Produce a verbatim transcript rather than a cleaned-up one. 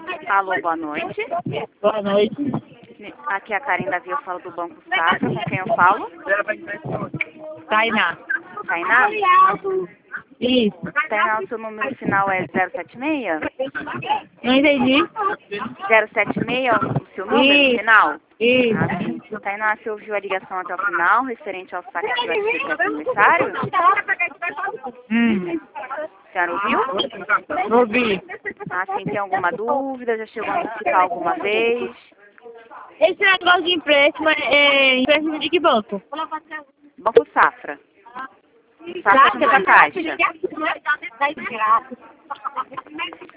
Alô, boa noite. Boa noite. Aqui é a Karen Davi, eu falo do Banco Safra. Com quem eu falo? Tainá. Tainá? Isso. Tainá, o seu número final é zero sete seis? Não entendi. zero sete seis é o seu número Isso. final? Isso. Ah, sim. Tainá, você ouviu a ligação até o final, referente ao saque que vai ser para aniversário? Hum. A senhora ouviu? Ouvi. Ah, sim. Tem alguma dúvida? Já chegou a antecipar alguma vez? Esse negócio de empréstimo é, é empréstimo de que banco? Banco Safra. Safra Santa Caixa.